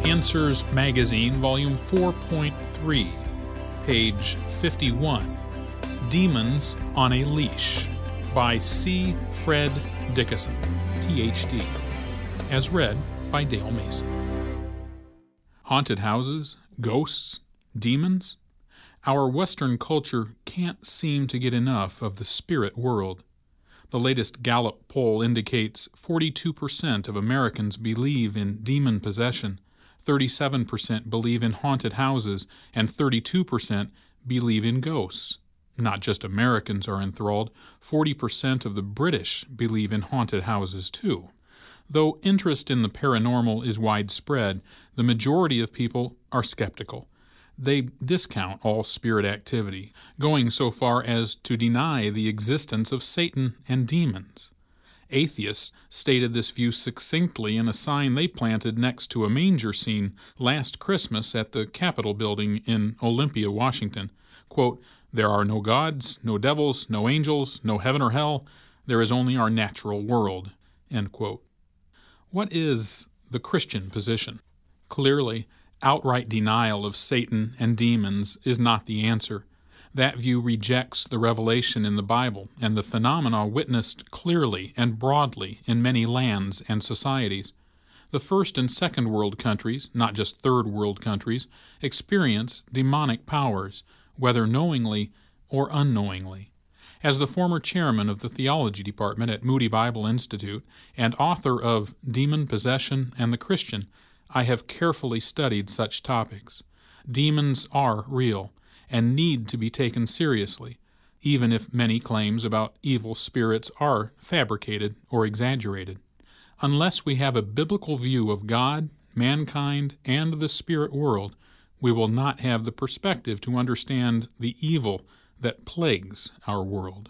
Answers Magazine, Volume 4.3, page 51, Demons on a Leash, by C. Fred Dickason, Ph.D., as read by Dale Mason. Haunted houses, ghosts, demons? Our Western culture can't seem to get enough of the spirit world. The latest Gallup poll indicates 42% of Americans believe in demon possession, 37% believe in haunted houses, and 32% believe in ghosts. Not just Americans are enthralled, 40% of the British believe in haunted houses too. Though interest in the paranormal is widespread, the majority of people are skeptical. They discount all spirit activity, going so far as to deny the existence of Satan and demons. Atheists stated this view succinctly in a sign they planted next to a manger scene last Christmas at the Capitol building in Olympia, Washington. Quote, "There are no gods, no devils, no angels, no heaven or hell. There is only our natural world." End quote. What is the Christian position? Clearly, outright denial of Satan and demons is not the answer. That view rejects the revelation in the Bible and the phenomena witnessed clearly and broadly in many lands and societies. The first and second world countries, not just third world countries, experience demonic powers, whether knowingly or unknowingly. As the former chairman of the theology department at Moody Bible Institute and author of Demon Possession and the Christian, I have carefully studied such topics. Demons are real and need to be taken seriously, even if many claims about evil spirits are fabricated or exaggerated. Unless we have a biblical view of God, mankind, and the spirit world, we will not have the perspective to understand the evil that plagues our world.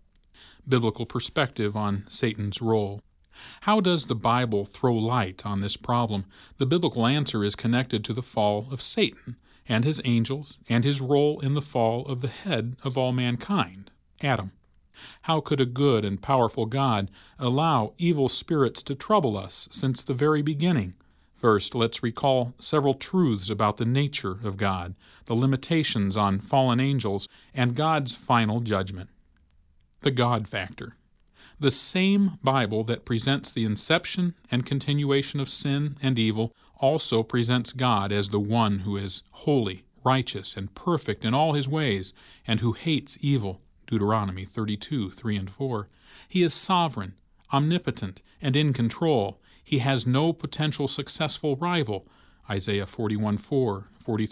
Biblical perspective on Satan's role. How does the Bible throw light on this problem? The biblical answer is connected to the fall of Satan and his angels and his role in the fall of the head of all mankind, Adam. How could a good and powerful God allow evil spirits to trouble us since the very beginning? First, let's recall several truths about the nature of God, the limitations on fallen angels, and God's final judgment. The God factor. The same Bible that presents the inception and continuation of sin and evil also presents God as the one who is holy, righteous, and perfect in all his ways, and who hates evil, Deuteronomy 32, 3 and 4. He is sovereign, omnipotent, and in control. He has no potential successful rival, Isaiah 41:4,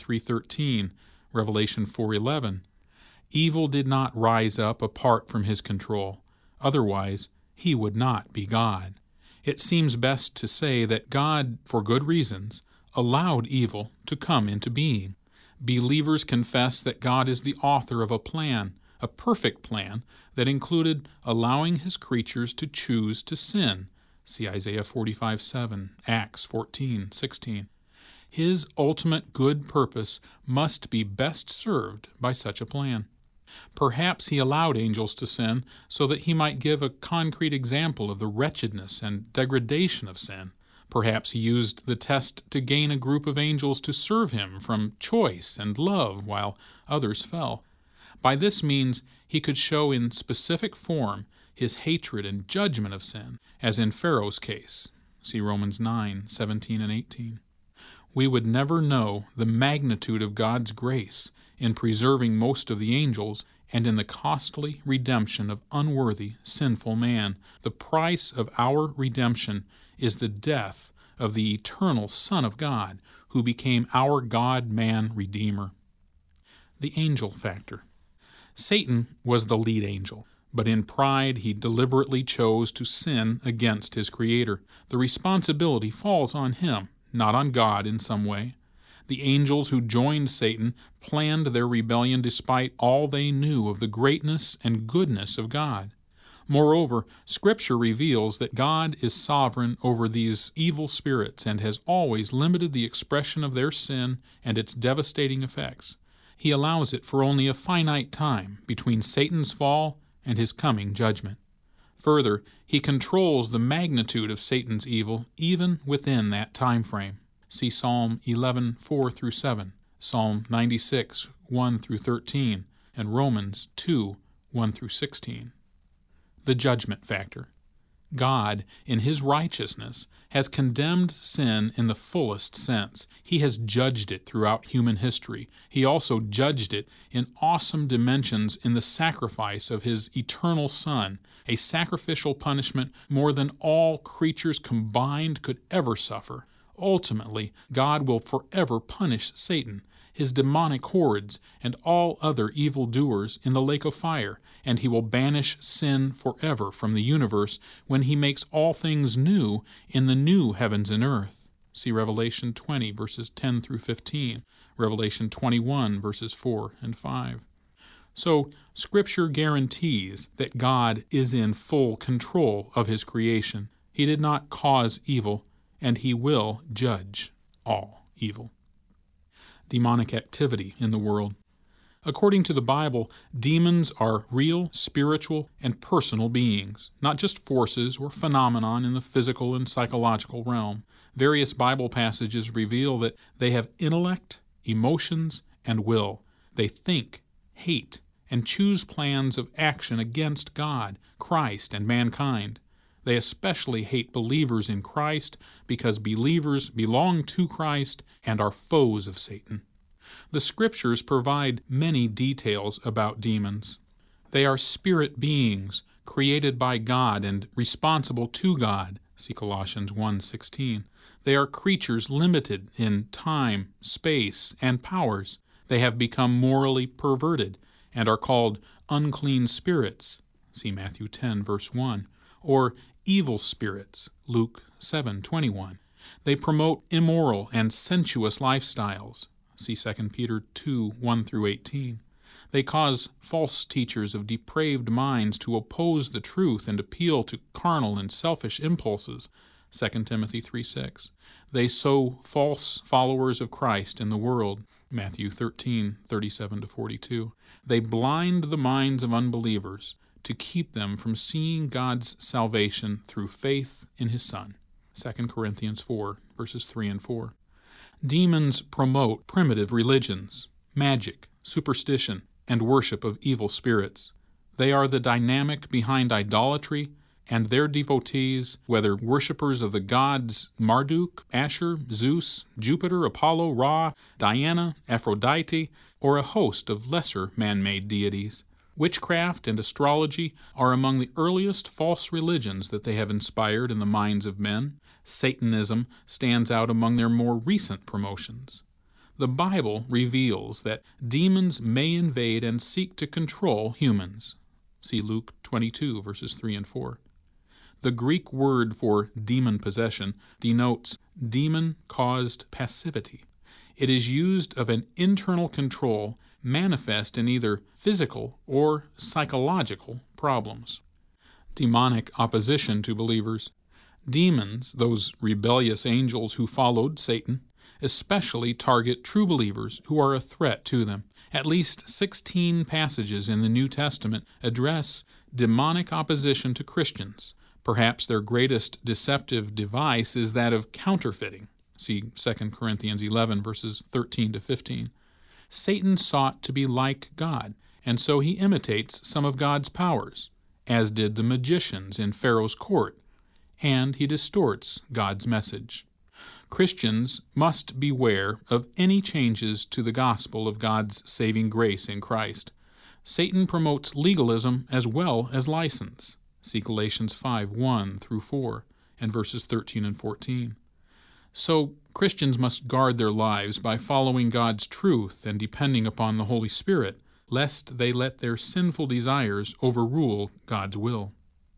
43:13, Revelation 4:11. Evil did not rise up apart from his control. Otherwise, he would not be God. It seems best to say that God, for good reasons, allowed evil to come into being. Believers confess that God is the author of a plan, a perfect plan, that included allowing his creatures to choose to sin. See Isaiah 45:7, Acts 14:16. His ultimate good purpose must be best served by such a plan. Perhaps he allowed angels to sin so that he might give a concrete example of the wretchedness and degradation of sin. Perhaps he used the test to gain a group of angels to serve him from choice and love while others fell. By this means, he could show in specific form his hatred and judgment of sin, as in Pharaoh's case. See Romans 9:17 and 18. We would never know the magnitude of God's grace in preserving most of the angels and in the costly redemption of unworthy, sinful man. The price of our redemption is the death of the eternal Son of God, who became our God-man Redeemer. The angel factor. Satan was the lead angel, but in pride he deliberately chose to sin against his Creator. The responsibility falls on him, not on God in some way. The angels who joined Satan planned their rebellion despite all they knew of the greatness and goodness of God. Moreover, Scripture reveals that God is sovereign over these evil spirits and has always limited the expression of their sin and its devastating effects. He allows it for only a finite time between Satan's fall and his coming judgment. Further, he controls the magnitude of Satan's evil even within that time frame. See Psalm 11, 4 through 7, Psalm 96, 1 through 13, and Romans 2, 1 through 16. The judgment factor. God, in His righteousness, has condemned sin in the fullest sense. He has judged it throughout human history. He also judged it in awesome dimensions in the sacrifice of His eternal Son, a sacrificial punishment more than all creatures combined could ever suffer. Ultimately, God will forever punish Satan, his demonic hordes, and all other evildoers in the lake of fire, and He will banish sin forever from the universe when He makes all things new in the new heavens and earth. See Revelation 20, verses 10 through 15, Revelation 21, verses 4 and 5. So, Scripture guarantees that God is in full control of His creation. He did not cause evil, and He will judge all evil. Demonic activity in the world. According to the Bible, demons are real, spiritual, and personal beings, not just forces or phenomenon in the physical and psychological realm. Various Bible passages reveal that they have intellect, emotions, and will. They think, hate, and choose plans of action against God, Christ, and mankind. They especially hate believers in Christ because believers belong to Christ and are foes of Satan. The Scriptures provide many details about demons. They are spirit beings created by God and responsible to God. See Colossians 1:16. They are creatures limited in time, space, and powers. They have become morally perverted and are called unclean spirits. See Matthew 10, verse 1. Or evil spirits. Luke 7:21. They promote immoral and sensuous lifestyles. See 2 Peter 2, 1 through 18. They cause false teachers of depraved minds to oppose the truth and appeal to carnal and selfish impulses. 2 Timothy 3:6. They sow false followers of Christ in the world. Matthew 13, 37 to 42. They blind the minds of unbelievers to keep them from seeing God's salvation through faith in His Son. 2 Corinthians 4, verses 3 and 4. Demons promote primitive religions, magic, superstition, and worship of evil spirits. They are the dynamic behind idolatry, and their devotees, whether worshippers of the gods Marduk, Asher, Zeus, Jupiter, Apollo, Ra, Diana, Aphrodite, or a host of lesser man-made deities. Witchcraft and astrology are among the earliest false religions that they have inspired in the minds of men. Satanism stands out among their more recent promotions. The Bible reveals that demons may invade and seek to control humans. See Luke 22, verses 3 and 4. The Greek word for demon possession denotes demon-caused passivity. It is used of an internal control manifest in either physical or psychological problems. Demonic opposition to believers. Demons, those rebellious angels who followed Satan, especially target true believers who are a threat to them. At least 16 passages in the New Testament address demonic opposition to Christians. Perhaps their greatest deceptive device is that of counterfeiting. See 2 Corinthians 11, verses 13 to 15. Satan sought to be like God, and so he imitates some of God's powers, as did the magicians in Pharaoh's court, and he distorts God's message. Christians must beware of any changes to the gospel of God's saving grace in Christ. Satan promotes legalism as well as license. See Galatians 5, 1 through 4, and verses 13 and 14. So, Christians must guard their lives by following God's truth and depending upon the Holy Spirit, lest they let their sinful desires overrule God's will.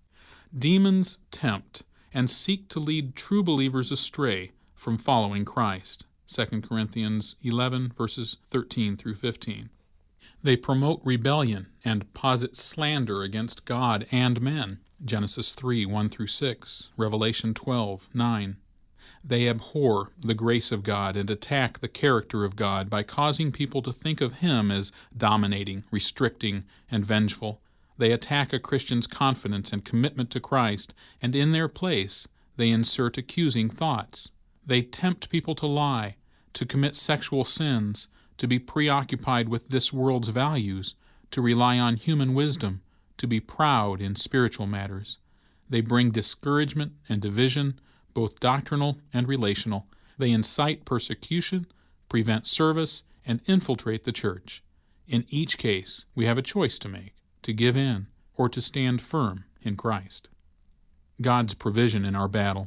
Demons tempt and seek to lead true believers astray from following Christ. 2 Corinthians 11, verses 13 through 15. They promote rebellion and posit slander against God and men. Genesis 3, 1 through 6, Revelation 12, 9. They abhor the grace of God and attack the character of God by causing people to think of Him as dominating, restricting, and vengeful. They attack a Christian's confidence and commitment to Christ, and in their place they insert accusing thoughts. They tempt people to lie, to commit sexual sins, to be preoccupied with this world's values, to rely on human wisdom, to be proud in spiritual matters. They bring discouragement and division, both doctrinal and relational. They incite persecution, prevent service, and infiltrate the church. In each case, we have a choice to make, to give in or to stand firm in Christ. God's provision in our battle.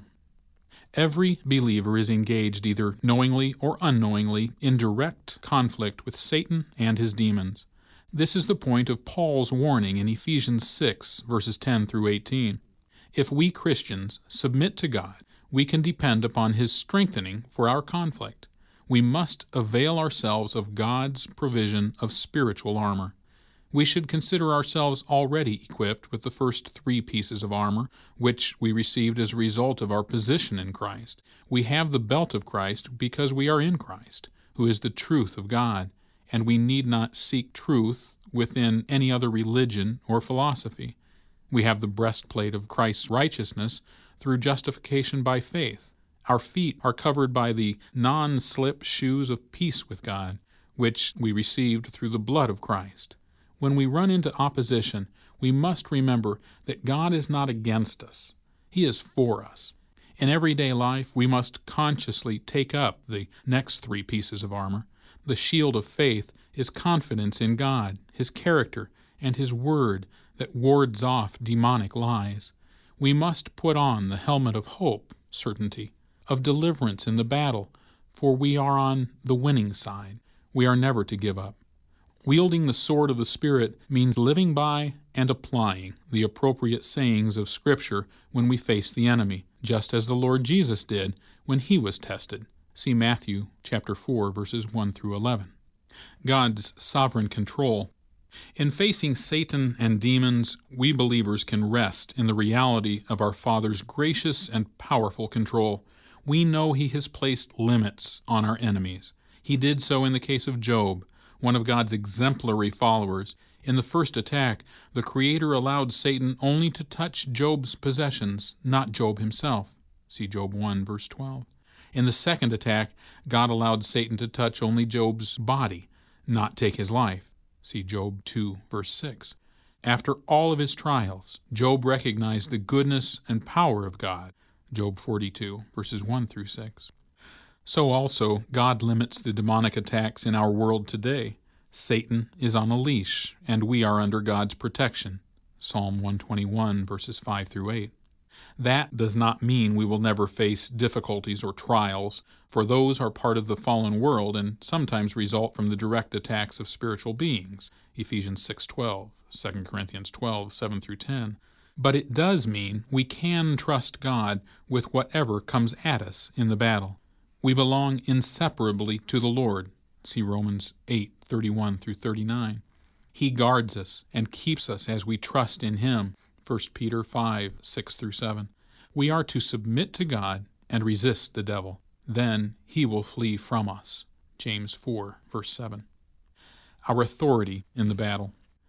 Every believer is engaged either knowingly or unknowingly in direct conflict with Satan and his demons. This is the point of Paul's warning in Ephesians 6, verses 10 through 18. If we Christians submit to God, we can depend upon His strengthening for our conflict. We must avail ourselves of God's provision of spiritual armor. We should consider ourselves already equipped with the first 3 pieces of armor, which we received as a result of our position in Christ. We have the belt of Christ because we are in Christ, who is the truth of God, and we need not seek truth within any other religion or philosophy. We have the breastplate of Christ's righteousness through justification by faith. Our feet are covered by the non-slip shoes of peace with God, which we received through the blood of Christ. When we run into opposition, we must remember that God is not against us. He is for us. In everyday life, we must consciously take up the next 3 pieces of armor. The shield of faith is confidence in God, His character, and His word that wards off demonic lies. We must put on the helmet of hope, certainty, of deliverance in the battle, for we are on the winning side. We are never to give up. Wielding the sword of the Spirit means living by and applying the appropriate sayings of Scripture when we face the enemy, just as the Lord Jesus did when He was tested. See Matthew chapter 4, verses 1 through 11. God's sovereign control. In facing Satan and demons, we believers can rest in the reality of our Father's gracious and powerful control. We know He has placed limits on our enemies. He did so in the case of Job, one of God's exemplary followers. In the first attack, the Creator allowed Satan only to touch Job's possessions, not Job himself. See Job 1, verse 12. In the second attack, God allowed Satan to touch only Job's body, not take his life. See Job 2, verse 6. After all of his trials, Job recognized the goodness and power of God. Job 42, verses 1 through 6. So also, God limits the demonic attacks in our world today. Satan is on a leash, and we are under God's protection. Psalm 121, verses 5 through 8. That does not mean we will never face difficulties or trials, for those are part of the fallen world and sometimes result from the direct attacks of spiritual beings. Ephesians 6:12, 2 Corinthians 12, 7 through 10. But it does mean we can trust God with whatever comes at us in the battle. We belong inseparably to the Lord. See Romans 8:31 through 39. He guards us and keeps us as we trust in Him. 1 Peter 5, 6 through 7. We are to submit to God and resist the devil. Then he will flee from us. James 4, verse 7. Our authority in the battle.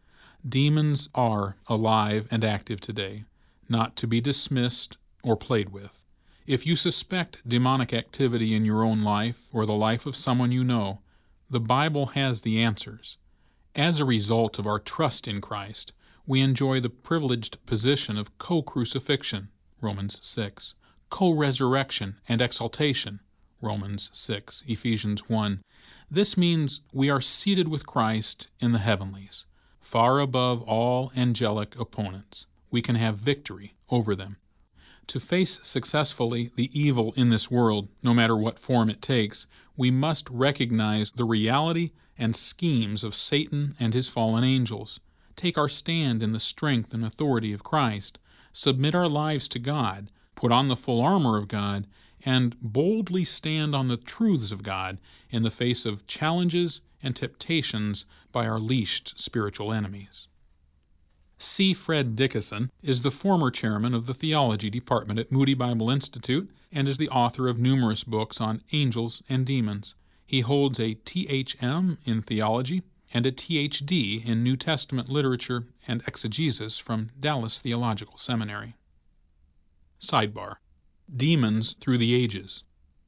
Demons are alive and active today, not to be dismissed or played with. If you suspect demonic activity in your own life or the life of someone you know, the Bible has the answers. As a result of our trust in Christ, we enjoy the privileged position of co-crucifixion, Romans 6, co-resurrection and exaltation, Romans 6, Ephesians 1. This means we are seated with Christ in the heavenlies, far above all angelic opponents. We can have victory over them. To face successfully the evil in this world, no matter what form it takes, we must recognize the reality and schemes of Satan and his fallen angels, take our stand in the strength and authority of Christ, submit our lives to God, put on the full armor of God, and boldly stand on the truths of God in the face of challenges and temptations by our leashed spiritual enemies. C. Fred Dickason is the former chairman of the theology department at Moody Bible Institute and is the author of numerous books on angels and demons. He holds a THM in theology and a THD in New Testament literature and exegesis from Dallas Theological Seminary. Sidebar: Demons through the ages.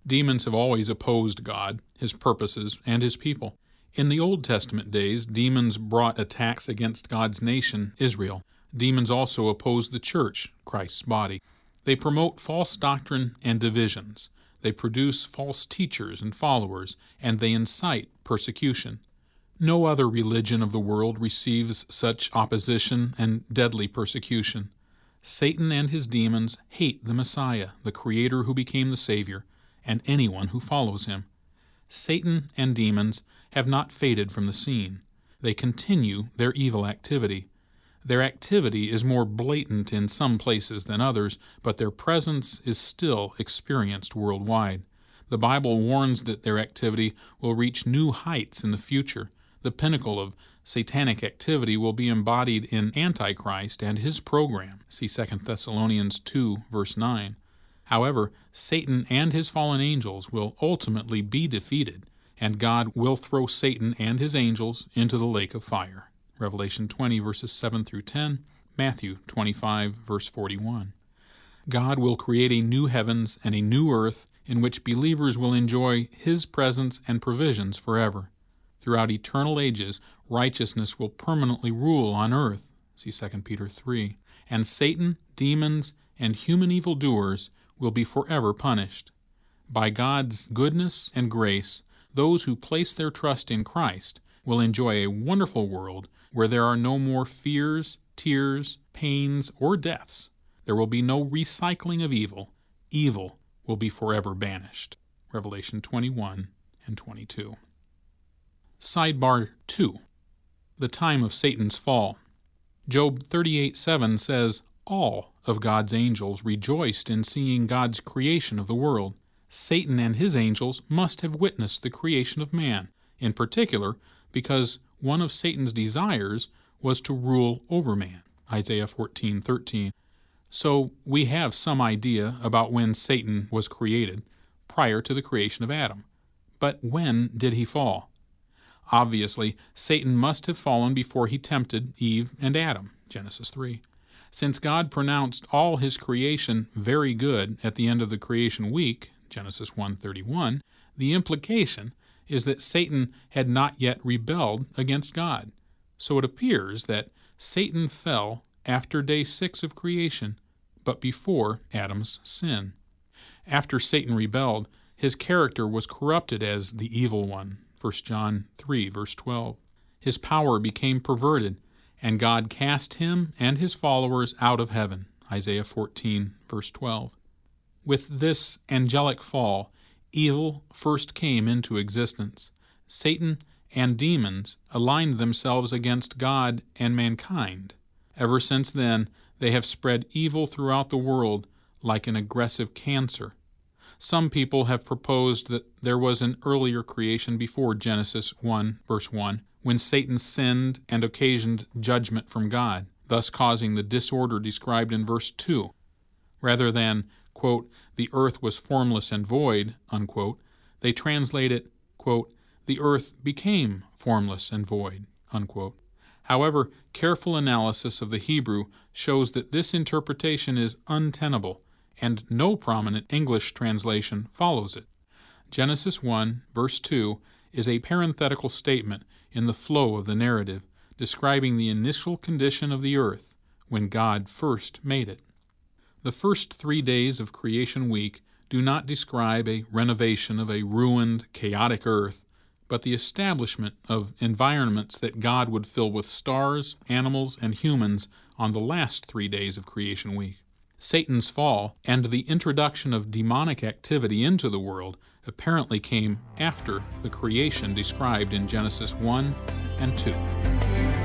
Demons have always opposed God, His purposes, and His people. In the Old Testament days, demons brought attacks against God's nation, Israel. Demons also oppose the church, Christ's body. They promote false doctrine and divisions. They produce false teachers and followers, and they incite persecution. No other religion of the world receives such opposition and deadly persecution. Satan and his demons hate the Messiah, the Creator who became the Savior, and anyone who follows him. Satan and demons have not faded from the scene. They continue their evil activity. Their activity is more blatant in some places than others, but their presence is still experienced worldwide. The Bible warns that their activity will reach new heights in the future. The pinnacle of satanic activity will be embodied in Antichrist and his program. See 2 Thessalonians 2, verse 9. However, Satan and his fallen angels will ultimately be defeated, and God will throw Satan and his angels into the lake of fire. Revelation 20, verses 7 through 10, Matthew 25, verse 41. God will create a new heavens and a new earth in which believers will enjoy His presence and provisions forever. Throughout eternal ages, righteousness will permanently rule on earth. See 2 Peter 3. And Satan, demons, and human evildoers will be forever punished. By God's goodness and grace, those who place their trust in Christ will enjoy a wonderful world where there are no more fears, tears, pains, or deaths. There will be no recycling of evil. Evil will be forever banished. Revelation 21 and 22. Sidebar 2. The time of Satan's fall. Job 38:7 says, "All of God's angels rejoiced in seeing God's creation of the world." Satan and his angels must have witnessed the creation of man, in particular because one of Satan's desires was to rule over man. Isaiah 14:13. So we have some idea about when Satan was created, prior to the creation of Adam. But when did he fall? Obviously, Satan must have fallen before he tempted Eve and Adam, Genesis 3. Since God pronounced all His creation very good at the end of the creation week, Genesis 1:31, the implication is that Satan had not yet rebelled against God. So it appears that Satan fell after day 6 of creation, but before Adam's sin. After Satan rebelled, his character was corrupted as the evil one, 1 John 3, verse 12. His power became perverted, and God cast him and his followers out of heaven, Isaiah 14, verse 12. With this angelic fall, evil first came into existence. Satan and demons aligned themselves against God and mankind. Ever since then, they have spread evil throughout the world like an aggressive cancer. Some people have proposed that there was an earlier creation before Genesis 1, verse 1, when Satan sinned and occasioned judgment from God, thus causing the disorder described in verse 2. Rather than, quote, "the earth was formless and void," unquote, they translate it, quote, "the earth became formless and void," unquote. However, careful analysis of the Hebrew shows that this interpretation is untenable, and no prominent English translation follows it. Genesis 1, verse 2, is a parenthetical statement in the flow of the narrative, describing the initial condition of the earth when God first made it. The first 3 days of creation week do not describe a renovation of a ruined, chaotic earth, but the establishment of environments that God would fill with stars, animals, and humans on the last 3 days of creation week. Satan's fall and the introduction of demonic activity into the world apparently came after the creation described in Genesis 1 and 2.